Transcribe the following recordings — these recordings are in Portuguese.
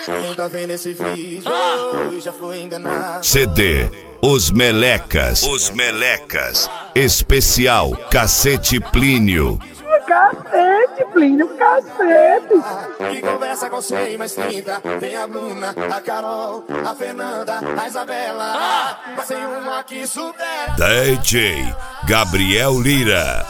Quem tá vendo esse vídeo já foi enganado. CD Os Melecas. Os Melecas. Especial Cacete Plínio. Cacete, Plínio, cacete. Que conversa com você mais 30. Tem a Bruna, a Carol, a Fernanda, a Isabela. Mas tem uma que supera. DJ Gabriel Lira.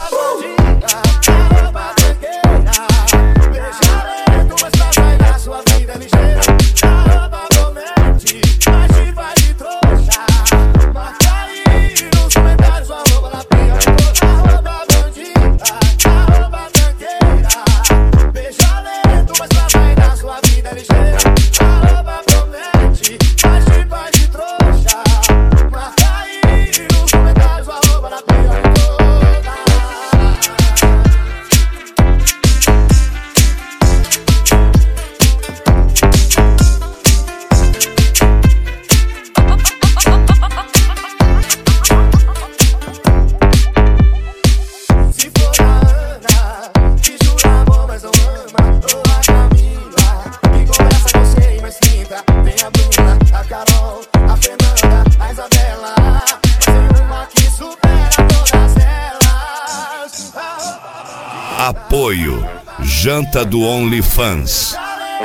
Apoio Janta do OnlyFans.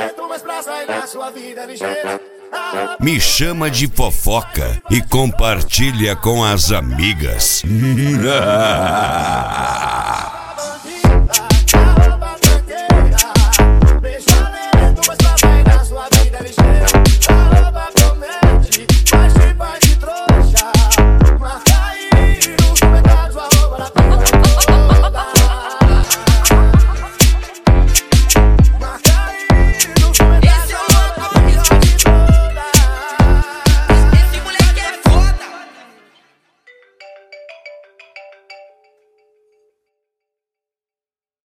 Me chama de fofoca e compartilha com as amigas.